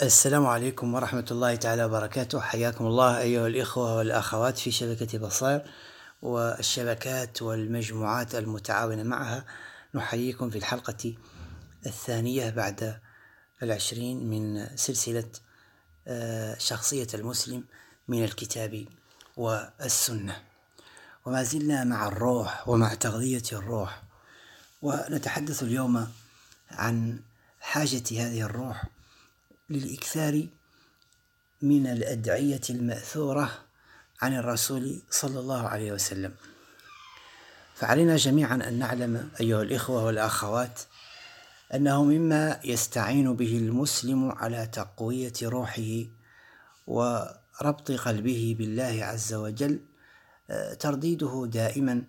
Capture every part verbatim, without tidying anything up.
السلام عليكم ورحمة الله تعالى وبركاته. حياكم الله أيها الإخوة والأخوات في شبكة بصائر والشبكات والمجموعات المتعاونة معها. نحييكم في الحلقة الثانية بعد العشرين من سلسلة شخصية المسلم من الكتاب والسنة، وما زلنا مع الروح ومع تغذية الروح، ونتحدث اليوم عن حاجة هذه الروح للإكثار من الأدعية المأثورة عن الرسول صلى الله عليه وسلم. فعلينا جميعا أن نعلم أيها الإخوة والأخوات أنه مما يستعين به المسلم على تقوية روحه وربط قلبه بالله عز وجل ترديده دائما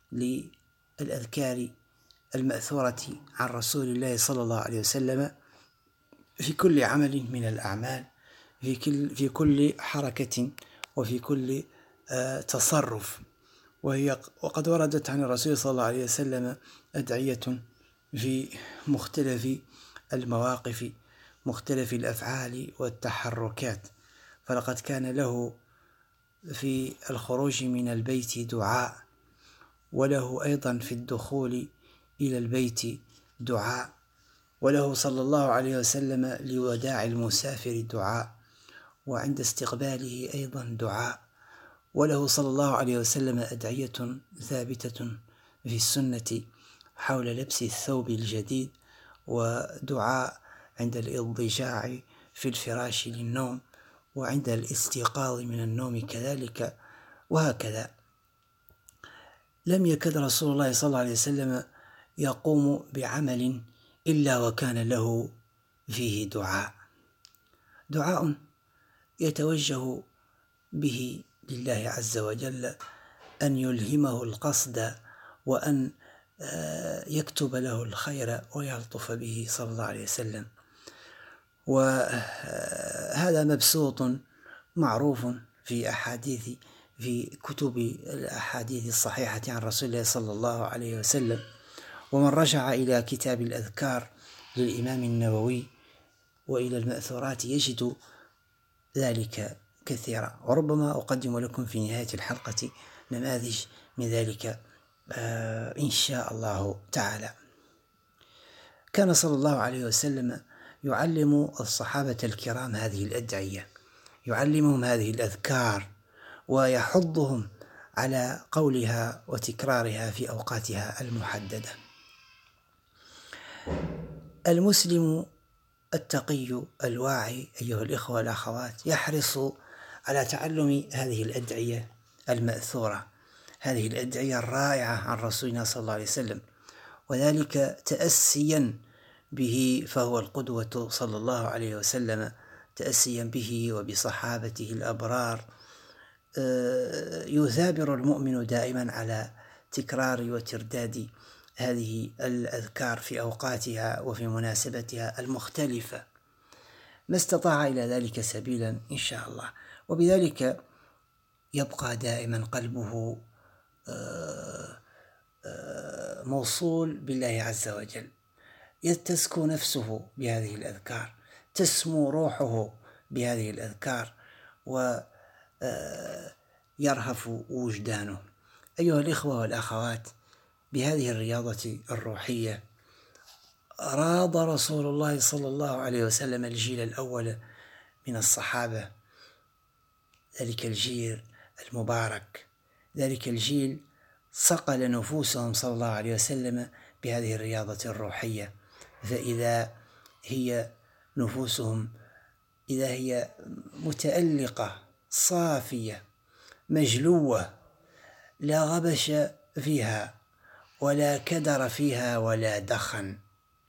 للأذكار المأثورة عن رسول الله صلى الله عليه وسلم في كل عمل من الأعمال، في كل, في كل حركة وفي كل آه تصرف. وهي وقد وردت عن الرسول صلى الله عليه وسلم أدعية في مختلف المواقف، مختلف الأفعال والتحركات. فلقد كان له في الخروج من البيت دعاء، وله أيضا في الدخول إلى البيت دعاء، وله صلى الله عليه وسلم لوداع المسافر دعاء، وعند استقباله أيضا دعاء، وله صلى الله عليه وسلم أدعية ثابتة في السنة حول لبس الثوب الجديد، ودعاء عند الاضطجاع في الفراش للنوم، وعند الاستيقاظ من النوم كذلك، وهكذا. لم يكد رسول الله صلى الله عليه وسلم يقوم بعمل إلا وكان له فيه دعاء، دعاء يتوجه به لله عز وجل أن يلهمه القصد، وأن يكتب له الخير ويلطف به صلى الله عليه وسلم. وهذا مبسوط معروف في أحاديث في كتب الأحاديث الصحيحة عن رسول الله صلى الله عليه وسلم. ومن رجع إلى كتاب الأذكار للإمام النووي وإلى المأثورات يجد ذلك كثيرا، وربما أقدم لكم في نهاية الحلقة نماذج من ذلك آه إن شاء الله تعالى. كان صلى الله عليه وسلم يعلم الصحابة الكرام هذه الأدعية، يعلمهم هذه الأذكار، ويحضهم على قولها وتكرارها في أوقاتها المحددة. المسلم التقي الواعي أيها الإخوة والأخوات يحرص على تعلم هذه الأدعية المأثورة، هذه الأدعية الرائعة عن رسولنا صلى الله عليه وسلم، وذلك تأسيا به، فهو القدوة صلى الله عليه وسلم، تأسيا به وبصحابته الأبرار. يثابر المؤمن دائما على تكرار وترداد هذه الأذكار في أوقاتها وفي مناسبتها المختلفة، ما استطاع إلى ذلك سبيلا إن شاء الله. وبذلك يبقى دائما قلبه موصول بالله عز وجل، تزكو نفسه بهذه الأذكار، تسمو روحه بهذه الأذكار، ويرهف وجدانه. أيها الإخوة والأخوات، بهذه الرياضة الروحية راض رسول الله صلى الله عليه وسلم الجيل الأول من الصحابة، ذلك الجيل المبارك، ذلك الجيل صقل نفوسهم صلى الله عليه وسلم بهذه الرياضة الروحية. فإذا هي نفوسهم إذا هي متألقة صافية مجلوة، لا غبش فيها ولا كدر فيها ولا دخن.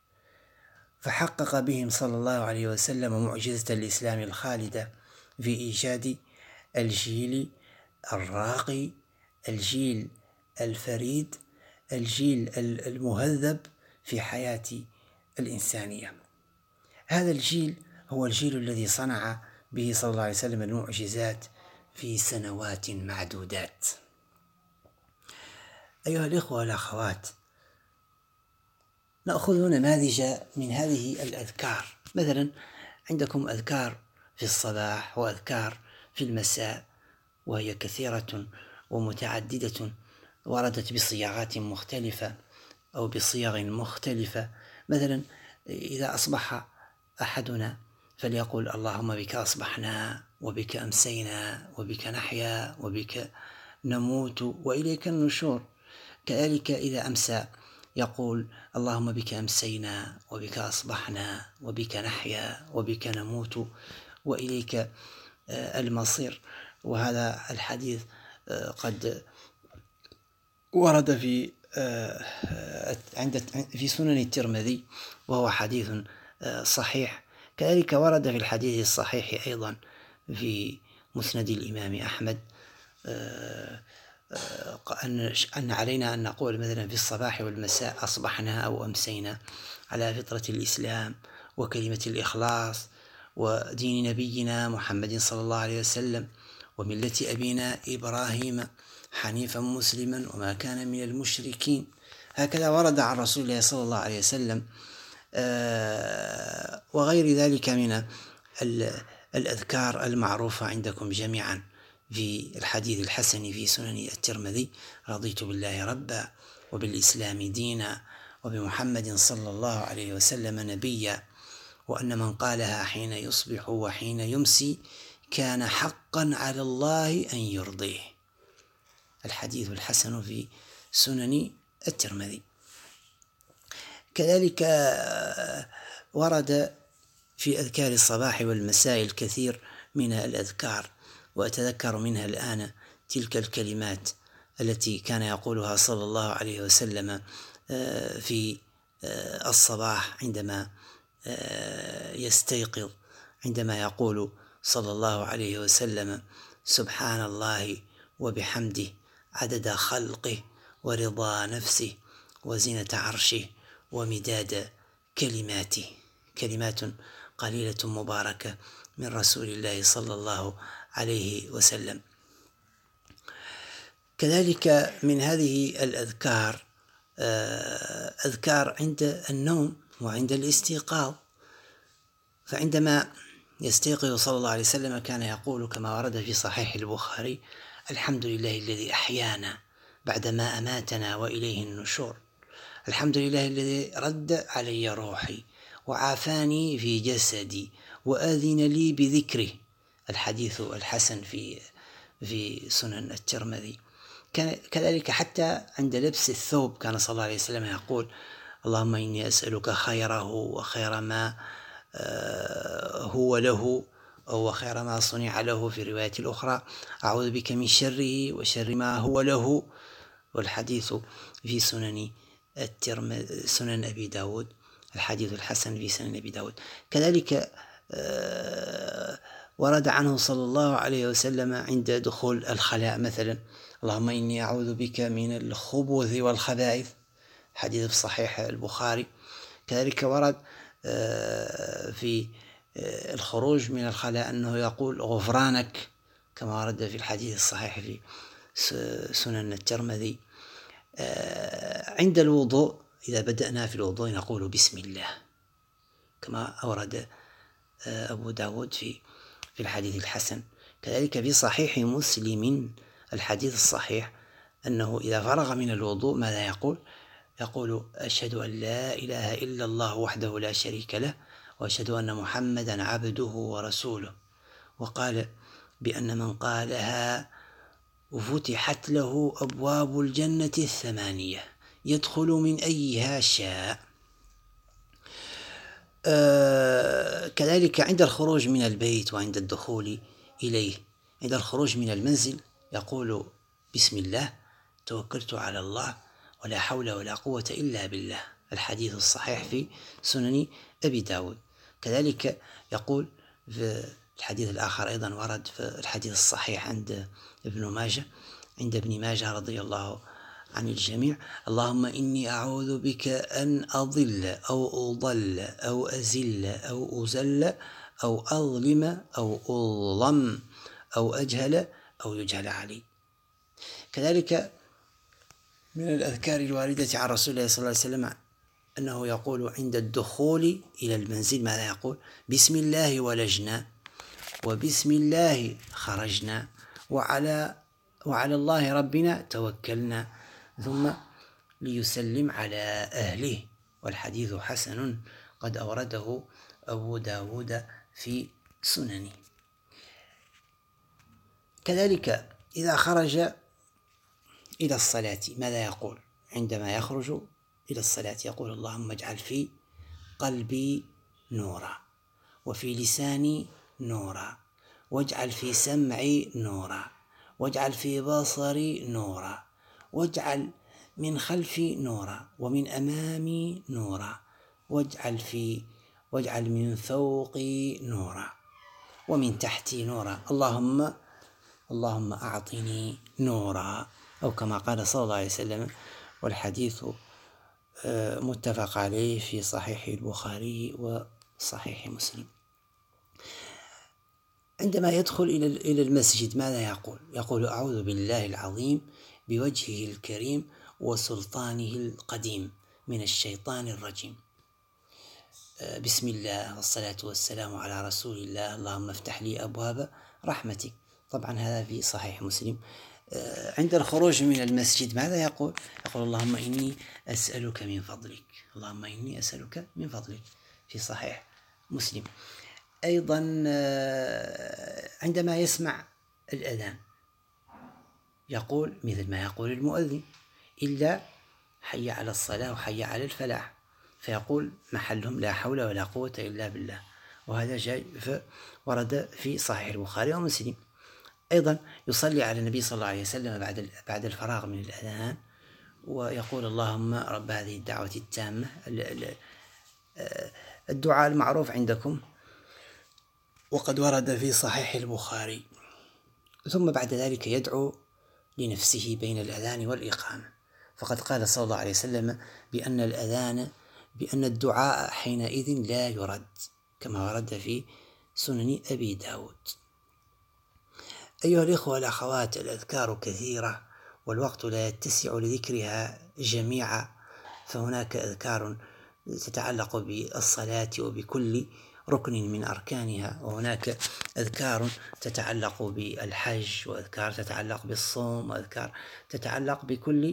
فحقق بهم صلى الله عليه وسلم معجزة الإسلام الخالدة في إيجاد الجيل الراقي، الجيل الفريد، الجيل المهذب في حياة الإنسانية. هذا الجيل هو الجيل الذي صنع به صلى الله عليه وسلم المعجزات في سنوات معدودات. أيها الإخوة والأخوات، نأخذ نماذج من هذه الأذكار. مثلا عندكم أذكار في الصباح وأذكار في المساء، وهي كثيرة ومتعددة، وردت بصياغات مختلفة أو بصيغ مختلفة. مثلا إذا أصبح أحدنا فليقول اللهم بك أصبحنا وبك أمسينا وبك نحيا وبك نموت وإليك النشور. كذلك إذا أمسى يقول اللهم بك أمسينا وبك أصبحنا وبك نحيا وبك نموت وإليك المصير. وهذا الحديث قد ورد في عند في سنن الترمذي، وهو حديث صحيح. كذلك ورد في الحديث الصحيح أيضا في مسند الإمام أحمد أن علينا أن نقول مثلا في الصباح والمساء أصبحنا أو أمسينا على فطرة الإسلام وكلمة الإخلاص ودين نبينا محمد صلى الله عليه وسلم وملة أبينا إبراهيم حنيفا مسلما وما كان من المشركين. هكذا ورد عن رسول الله صلى الله عليه وسلم وغير ذلك من الأذكار المعروفة عندكم جميعا في الحديث الحسن في سنن الترمذي: رضيت بالله ربا وبالإسلام دينا وبمحمد صلى الله عليه وسلم نبيا، وأن من قالها حين يصبح وحين يمسي كان حقا على الله أن يرضيه. الحديث الحسن في سنن الترمذي. كذلك ورد في أذكار الصباح والمساء الكثير من الأذكار، وأتذكر منها الآن تلك الكلمات التي كان يقولها صلى الله عليه وسلم في الصباح عندما يستيقظ، عندما يقول صلى الله عليه وسلم: سبحان الله وبحمده عدد خلقه ورضا نفسه وزنة عرشه ومداد كلماته. كلمات قليلة مباركة من رسول الله صلى الله عليه وسلم. كذلك من هذه الأذكار أذكار عند النوم وعند الاستيقاظ. فعندما يستيقظ صلى الله عليه وسلم كان يقول كما ورد في صحيح البخاري: الحمد لله الذي أحيانا بعدما أماتنا وإليه النشور. الحمد لله الذي رد علي روحي وعافاني في جسدي وأذن لي بذكره. الحديث الحسن في في سنن الترمذي. كذلك حتى عند لبس الثوب كان صلى الله عليه وسلم يقول: اللهم إني أسألك خيره وخير ما هو له أو خير ما صنع له، في رواية الأخرى أعوذ بك من شره وشر ما هو له. والحديث في سنن الترمذي سنن أبي داود، الحديث الحسن في سنن أبي داود. كذلك ورد عنه صلى الله عليه وسلم عند دخول الخلاء مثلا: اللهم إني أعوذ بك من الخبث والخبائث، حديث صحيح البخاري. كذلك ورد في الخروج من الخلاء أنه يقول: غفرانك، كما ورد في الحديث الصحيح في سنن الترمذي. عند الوضوء إذا بدأنا في الوضوء نقول بسم الله، كما أورد أبو داود في في الحديث الحسن. كذلك في صحيح مسلم الحديث الصحيح أنه إذا فرغ من الوضوء ماذا يقول؟ يقول: أشهد أن لا إله إلا الله وحده لا شريك له، وأشهد أن محمدا عبده ورسوله. وقال بأن من قالها فتحت له أبواب الجنة الثمانية يدخل من أيها شاء. آه كذلك عند الخروج من البيت وعند الدخول إليه. عند الخروج من المنزل يقول: بسم الله توكلت على الله ولا حول ولا قوة إلا بالله، الحديث الصحيح في سنن أبي داود. كذلك يقول في الحديث الآخر أيضا ورد في الحديث الصحيح عند ابن ماجه عند ابن ماجه رضي الله عن الجميع: اللهم إني أعوذ بك أن أضل أو أضل أو أزل أو أزل أو أظلم أو أظلم أو أجهل أو يجهل علي. كذلك من الأذكار الواردة عن رسول الله صلى الله عليه وسلم أنه يقول عند الدخول إلى المنزل ماذا يقول؟ بسم الله ولجنا، وبسم الله خرجنا، وعلى وعلى الله ربنا توكلنا، ثم ليسلم على أهله. والحديث حسن قد أورده أبو داود في سننه. كذلك إذا خرج إلى الصلاة ماذا يقول؟ عندما يخرج إلى الصلاة يقول اللهم اجعل في قلبي نورا، وفي لساني نورا، واجعل في سمعي نورا، واجعل في بصري نورا، واجعل من خلفي نورا، ومن أمامي نورا، واجعل في واجعل من فوقي نورا، ومن تحتي نورا، اللهم اللهم أعطني نورا، أو كما قال صلى الله عليه وسلم. والحديث متفق عليه في صحيح البخاري وصحيح مسلم. عندما يدخل إلى المسجد ماذا يقول؟ يقول أعوذ بالله العظيم بوجهه الكريم وسلطانه القديم من الشيطان الرجيم، بسم الله والصلاة والسلام على رسول الله، اللهم افتح لي أبواب رحمتك. طبعا هذا في صحيح مسلم. عند الخروج من المسجد ماذا يقول؟ يقول اللهم إني أسألك من فضلك، اللهم إني أسألك من فضلك في صحيح مسلم. أيضا عندما يسمع الأذان يقول مثل ما يقول المؤذن، إلا حي على الصلاة وحي على الفلاح، فيقول محلهم لا حول ولا قوة إلا بالله، وهذا جاء ورد في صحيح البخاري ومسلم. أيضا يصلي على النبي صلى الله عليه وسلم بعد بعد الفراغ من الأذان، ويقول اللهم رب هذه الدعوة التامة، الدعاء المعروف عندكم وقد ورد في صحيح البخاري. ثم بعد ذلك يدعو لنفسه بين الأذان والإقامة، فقد قال صلى الله عليه وسلم بأن الأذان بأن الدعاء حينئذ لا يرد، كما ورد في سنن أبي داود. أيها الإخوة والأخوات، الأذكار كثيرة والوقت لا يتسع لذكرها جميعا، فهناك أذكار تتعلق بالصلاة وبكل ركن من أركانها، وهناك أذكار تتعلق بالحج، وأذكار تتعلق بالصوم، وأذكار تتعلق بكل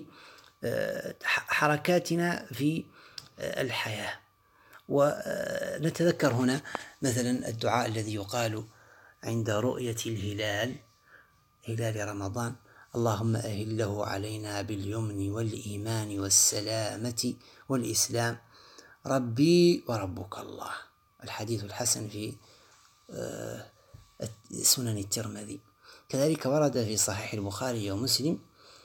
حركاتنا في الحياة. ونتذكر هنا مثلا الدعاء الذي يقال عند رؤية الهلال هلال رمضان، اللهم أهله علينا باليمن والإيمان والسلامة والإسلام، ربي وربك الله. الحديث الحسن في سنن الترمذي. كذلك ورد في صحيح البخاري ومسلم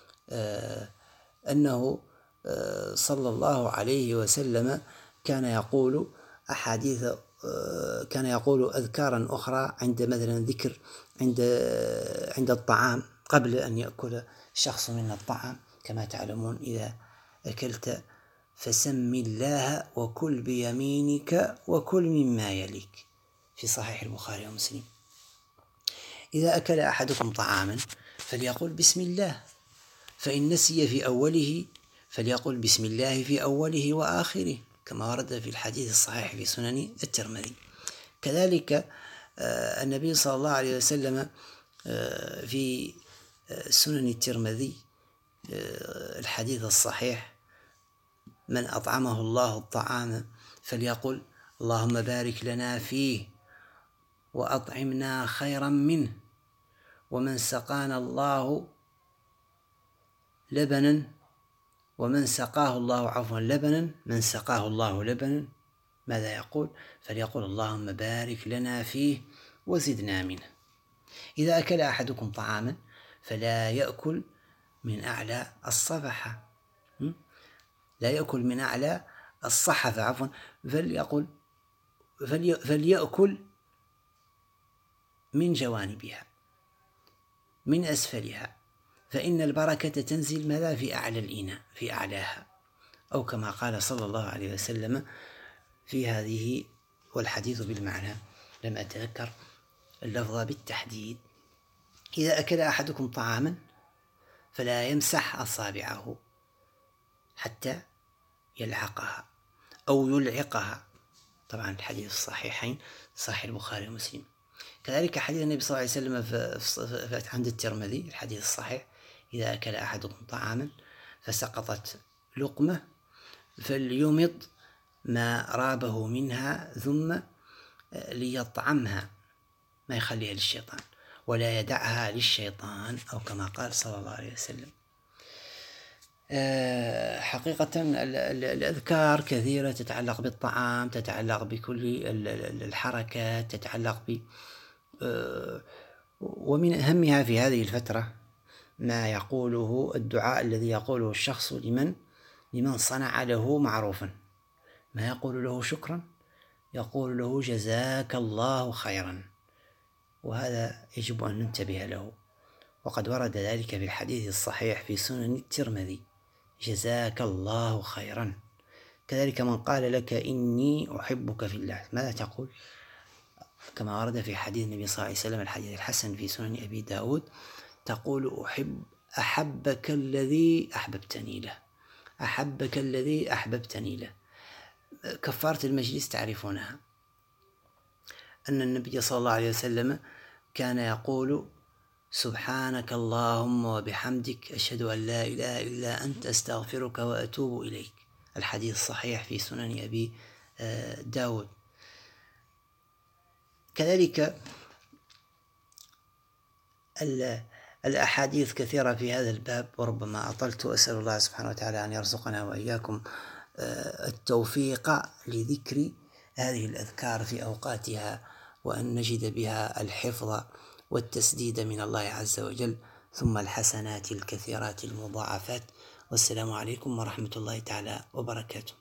أنه صلى الله عليه وسلم كان يقول أحاديث كان يقول أذكارا أخرى عند مثلا ذكر عند عند الطعام قبل أن يأكل شخص من الطعام، كما تعلمون إذا أكلت فسم الله وكل بيمينك وكل مما يليك في صحيح البخاري ومسلم. إذا أكل أحدكم طعاما فليقول بسم الله، فإن نسي في أوله فليقول بسم الله في أوله وآخره، كما ورد في الحديث الصحيح في سنن الترمذي. كذلك النبي صلى الله عليه وسلم في سنن الترمذي الحديث الصحيح من أطعمه الله الطعام فليقل اللهم بارك لنا فيه وأطعمنا خيرا منه، ومن سقانا الله لبنا ومن سقاه الله عفوا لبنا من سقاه الله لبنا ماذا يقول؟ فليقول اللهم بارك لنا فيه وزدنا منه. إذا أكل أحدكم طعاما فلا يأكل من أعلى الصفحة لا يأكل من أعلى الصحفة عفوا فليقول فلي فليأكل من جوانبها من أسفلها، فإن البركة تنزل ماذا في أعلى الإناء في أعلاها، أو كما قال صلى الله عليه وسلم في هذه، والحديث بالمعنى، لم أتذكر اللفظ بالتحديد. إذا أكل أحدكم طعاما فلا يمسح أصابعه حتى يلحقها، أو يلعقها. طبعا الحديث الصحيحين صحيح البخاري ومسلم. كذلك حديث النبي صلى الله عليه وسلم في عند الترمذي الحديث الصحيح: إذا أكل أحدكم طعاما فسقطت لقمة فليمط ما رابه منها ثم ليطعمها، ما يخليها للشيطان، ولا يدعها للشيطان، أو كما قال صلى الله عليه وسلم. حقيقة الأذكار كثيرة تتعلق بالطعام، تتعلق بكل الحركات، تتعلق ب ومن أهمها في هذه الفترة ما يقوله الدعاء الذي يقوله الشخص لمن لمن صنع له معروفا، ما يقول له شكرا، يقول له جزاك الله خيرا، وهذا يجب أن ننتبه له. وقد ورد ذلك في الحديث الصحيح في سنن الترمذي: جزاك الله خيرا. كذلك من قال لك إني أحبك في الله، ماذا تقول؟ كما ورد في حديث النبي صلى الله عليه وسلم الحديث الحسن في سنن أبي داود: تقول أحب أحبك الذي أحببتني له، أحبك الذي أحببتني له. كفارة المجلس تعرفونها، أن النبي صلى الله عليه وسلم كان يقول: سبحانك اللهم وبحمدك أشهد أن لا إله إلا أنت أستغفرك وأتوب إليك. الحديث صحيح في سنن أبي داود. كذلك الأحاديث كثيرة في هذا الباب، وربما أطلت. أسأل الله سبحانه وتعالى أن يرزقنا وإياكم التوفيق لذكر هذه الأذكار في أوقاتها، وأن نجد بها الحفظ والتسديد من الله عز وجل، ثم الحسنات الكثيرات المضاعفات. والسلام عليكم ورحمة الله تعالى وبركاته.